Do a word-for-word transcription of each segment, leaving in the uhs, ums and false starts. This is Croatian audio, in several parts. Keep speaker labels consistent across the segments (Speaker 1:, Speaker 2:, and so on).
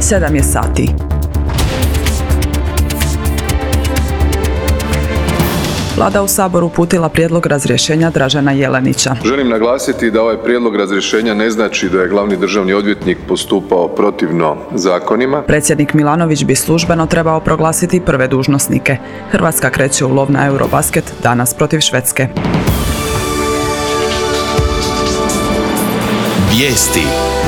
Speaker 1: sedam je sati. Vlada u Saboru uputila prijedlog razrješenja Dražena Jelenića.
Speaker 2: Želim naglasiti da ovaj prijedlog razrješenja ne znači da je glavni državni odvjetnik postupao protivno zakonima.
Speaker 1: Predsjednik Milanović bi službeno trebao proglasiti prve dužnosnike. Hrvatska kreće u lov na Eurobasket danas protiv Švedske.
Speaker 3: Vijesti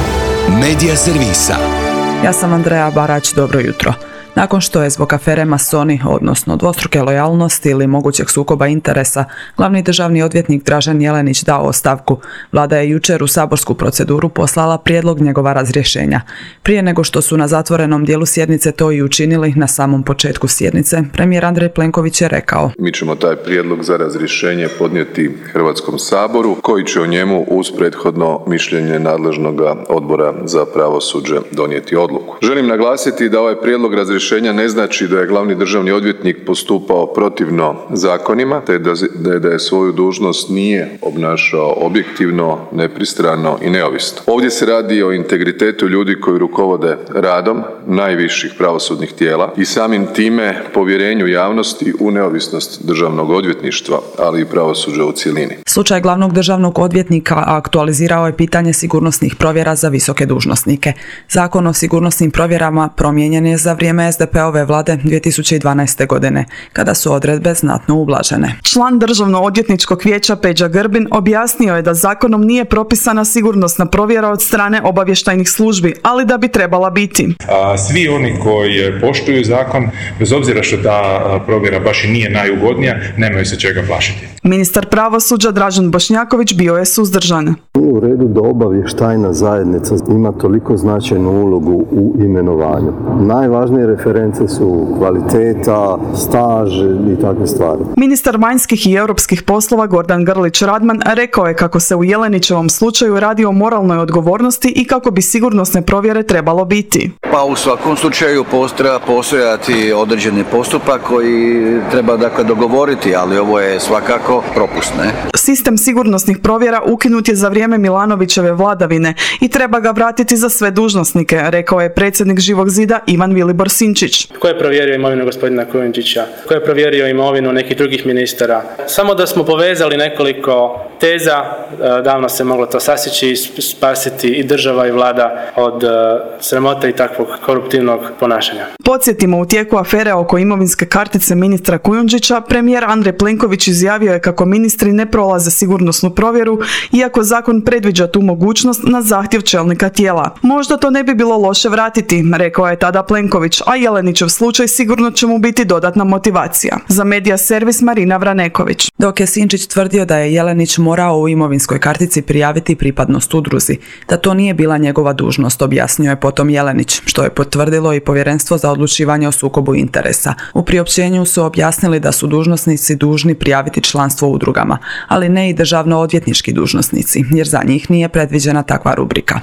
Speaker 3: Medija servisa.
Speaker 1: Ja sam Andreja Barać, dobro jutro. Nakon što je zbog afere masoni, odnosno dvostruke lojalnosti ili mogućeg sukoba interesa, glavni državni odvjetnik Dražen Jelenić dao ostavku, Vlada je jučer u saborsku proceduru poslala prijedlog njegova razrješenja. Prije nego što su na zatvorenom dijelu sjednice to i učinili na samom početku sjednice, premijer Andrej Plenković je rekao:
Speaker 2: Mi ćemo taj prijedlog za razrješenje podnijeti Hrvatskom saboru, koji će o njemu uz prethodno mišljenje nadležnog odbora za pravosuđe donijeti odluku. Želim naglasiti da ovaj prijedlog razrješenja ne znači da je glavni državni odvjetnik postupao protivno zakonima, te da, da je svoju dužnost nije obnašao objektivno, nepristrano i neovisno. Ovdje se radi o integritetu ljudi koji rukovode radom najviših pravosudnih tijela i samim time povjerenju javnosti u neovisnost državnog odvjetništva, ali i pravosuđa u cjelini.
Speaker 1: Slučaj glavnog državnog odvjetnika aktualizirao je pitanje sigurnosnih provjera za visoke dužnosnike. Zakon o sigurnosnim provjerama promijenjen je za vrijeme es de pe ove vlade dvije tisuće dvanaeste. godine, kada su odredbe znatno ublažene.
Speaker 4: Član Državno-odvjetničkog vijeća Peđa Grbin objasnio je da zakonom nije propisana sigurnosna provjera od strane obavještajnih službi, ali da bi trebala biti.
Speaker 5: A, svi oni koji poštuju zakon, bez obzira što ta provjera baš i nije najugodnija, nemaju se čega plašiti.
Speaker 4: Ministar pravosuđa Dražen Bošnjaković bio je suzdržan.
Speaker 6: Nije u redu da obavještajna zajednica ima toliko značajnu ulogu u imenovanju. Najvažnije reference su kvaliteta, staž i takve stvari.
Speaker 4: Ministar vanjskih i europskih poslova Gordan Grlić Radman rekao je kako se u Jelenićevom slučaju radi o moralnoj odgovornosti i kako bi sigurnosne provjere trebalo biti.
Speaker 7: Pa u svakom slučaju treba postojati određeni postupak koji treba dakle dogovoriti, ali ovo je svakako propust, ne?
Speaker 4: Sistem sigurnosnih provjera ukinut je za vrijeme Milanovićeve vladavine i treba ga vratiti za sve dužnosnike, rekao je predsjednik Živog zida Ivan Vilibor Sinčić.
Speaker 8: Ko je provjerio imovinu gospodina Kujundžića? Ko je provjerio imovinu nekih drugih ministara? Samo da smo povezali nekoliko teza, davno se moglo to sasjeći i spasiti i država i vlada od sramote i takvog koruptivnog ponašanja.
Speaker 4: Podsjetimo, u tijeku afere oko imovinske kartice ministra Kujundžića, premijer Andrej Plenković izjavio je kako ministri ne prolaze sigurnosnu provjeru, iako zakon predviđa tu mogućnost na zahtjev čelnika tijela. Možda to ne bi bilo loše vratiti, rekao je tada Plenković, a Jelenićev slučaj sigurno će mu biti dodatna motivacija. Za Medija servis Marina Vraneković.
Speaker 1: Dok je Sinčić tvrdio da je Jelenić morao u imovinskoj kartici prijaviti pripadnost udruzi, da to nije bila njegova dužnost, objasnio je potom Jelenić, što je potvrdilo i Povjerenstvo za odlučivanje o sukobu interesa. U priopćenju su objasnili da su dužnosnici dužni prijaviti članstvo u udrugama, ali ne i državno-odvjetnički dužnosnici, jer za njih nije predviđena takva rubrika.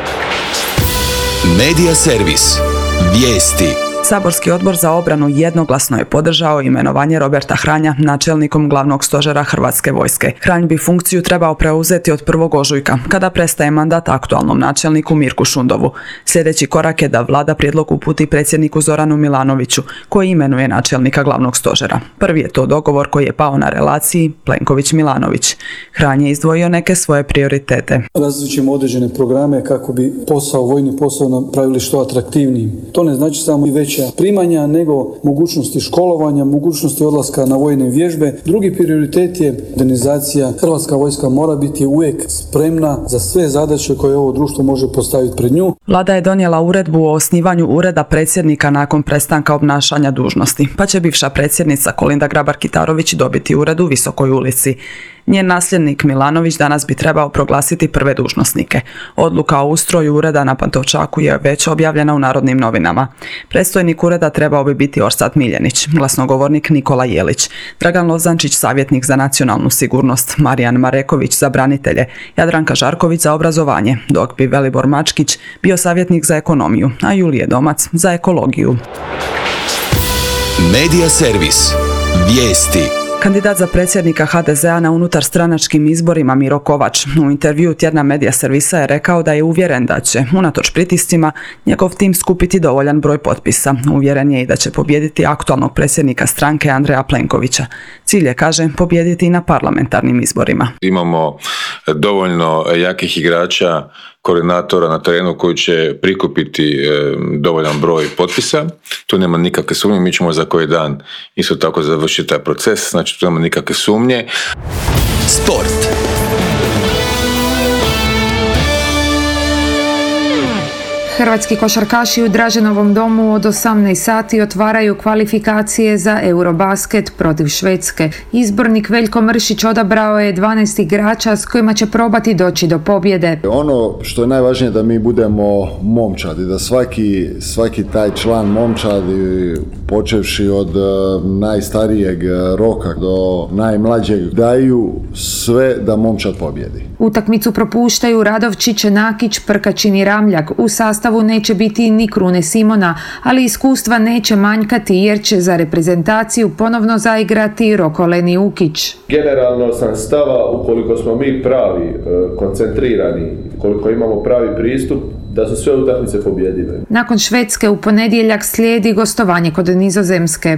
Speaker 3: Medija servis. Vijesti.
Speaker 1: Saborski odbor za obranu jednoglasno je podržao imenovanje Roberta Hranja načelnikom glavnog stožera Hrvatske vojske. Hranj bi funkciju trebao preuzeti od prvog ožujka, kada prestaje mandat aktualnom načelniku Mirku Šundovu. Sljedeći korak je da vlada prijedlog uputi predsjedniku Zoranu Milanoviću, koji imenuje načelnika glavnog stožera. Prvi je to dogovor koji je pao na relaciji Plenković-Milanović. Hranj je izdvojio neke svoje prioritete.
Speaker 9: Različimo određene programe kako bi posao, vojni posao napravili što atraktivnijim. To ne znači samo i veća primanja, nego mogućnosti školovanja, mogućnosti odlaska na vojne vježbe. Drugi prioritet je modernizacija. Hrvatska vojska mora biti uvijek spremna za sve zadaće koje ovo društvo može postaviti pred nju.
Speaker 1: Vlada je donijela uredbu o osnivanju ureda predsjednika nakon prestanka obnašanja dužnosti, pa će bivša predsjednica Kolinda Grabar-Kitarović dobiti ured u Visokoj ulici. Njen nasljednik Milanović danas bi trebao proglasiti prve dužnosnike. Odluka o ustroju ureda na Pantovčaku je već objavljena u Narodnim novinama. Predstojnik ureda trebao bi biti Orsat Miljenić, glasnogovornik Nikola Jelić, Dragan Lozančić savjetnik za nacionalnu sigurnost, Marijan Mareković za branitelje, Jadranka Žarković za obrazovanje, dok bi Velibor Mačkić bio savjetnik za ekonomiju, a Julije Domac za ekologiju.
Speaker 3: Medija servis. Vijesti.
Speaker 1: Kandidat za predsjednika ha de zea na unutar stranačkim izborima Miro Kovač u intervjuu tjedna Medija servisa je rekao da je uvjeren da će, unatoč pritiscima, njegov tim skupiti dovoljan broj potpisa. Uvjeren je i da će pobijediti aktualnog predsjednika stranke Andreja Plenkovića. Cilj je, kaže, pobijediti i na parlamentarnim izborima.
Speaker 10: Imamo dovoljno jakih igrača, koordinatora na terenu koji će prikupiti e, dovoljan broj potpisa. Tu nema nikakve sumnje, mi ćemo za koji dan isto tako završiti taj proces, znači tu nema nikakve sumnje.
Speaker 3: Sport.
Speaker 11: Hrvatski košarkaši u Draženovom domu od osamnaest sati otvaraju kvalifikacije za Eurobasket protiv Švedske. Izbornik Veljko Mršić odabrao je dvanaest igrača s kojima će probati doći do pobjede.
Speaker 12: Ono što je najvažnije da mi budemo momčadi, da svaki, svaki taj član momčadi, počevši od najstarijeg roka do najmlađeg, daju sve da momčad pobjedi.
Speaker 11: Utakmicu propuštaju Radovčić, Nakić, Prkačin i Ramljak. U sastavu neće biti ni Krune Simona, ali iskustva neće manjkati jer će za reprezentaciju ponovno zaigrati Roko Leni Ukić.
Speaker 13: Generalno sam stava, ukoliko smo mi pravi, koncentrirani, ukoliko imamo pravi pristup, da su sve utakmice pobjedive.
Speaker 11: Nakon Švedske u ponedjeljak slijedi gostovanje kod Nizozemske.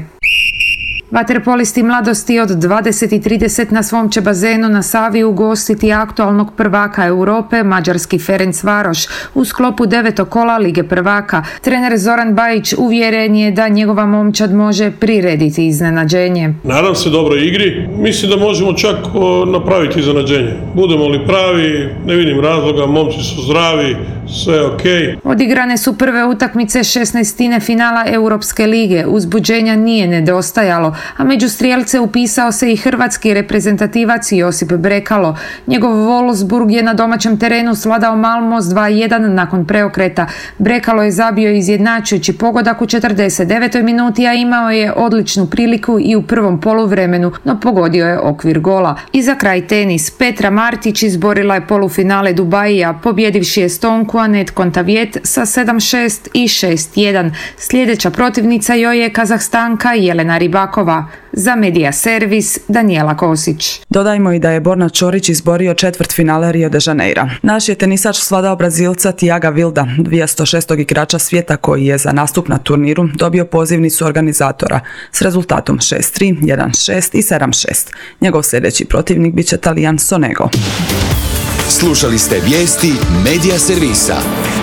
Speaker 11: Vaterpolisti mladosti od dvadeset i trideset na svom će bazenu na Savi ugostiti aktualnog prvaka Europe, mađarski Ferencvaroš, u sklopu devetog kola Lige prvaka. Trener Zoran Bajić uvjeren je da njegova momčad može prirediti iznenađenje.
Speaker 14: Nadam se dobroj igri, mislim da možemo čak napraviti iznenađenje. Budemo li pravi, ne vidim razloga, momci su zdravi, sve je okej.
Speaker 11: Odigrane su prve utakmice šesnaestine finala Europske lige, uzbuđenja nije nedostajalo, a među strijelce upisao se i hrvatski reprezentativac Josip Brekalo. Njegov Wolfsburg je na domaćem terenu svladao Malmo s dva jedan nakon preokreta. Brekalo je zabio izjednačujući pogodak u četrdeset devetoj minuti, a imao je odličnu priliku i u prvom poluvremenu, no pogodio je okvir gola. I za kraj tenis. Petra Martić izborila je polufinale Dubaija, pobjedivši Estonku Anet Kontaveit sa sedam šest i šest jedan. Sljedeća protivnica joj je Kazahstanka Jelena Ribakova. Za Medija servis Danijela Kosić.
Speaker 1: Dodajmo i da je Borna Ćorić izborio četvrtfinale Rio de Janeira. Naš je tenisač svladao Brazilca Tiaga Vilda, dvjesto šestog igrača svijeta koji je za nastup na turniru dobio pozivnicu organizatora s rezultatom šest tri, jedan šest i sedam šest. Njegov sljedeći protivnik bit će Talijan Sonego.
Speaker 3: Slušali ste vijesti Medija servisa.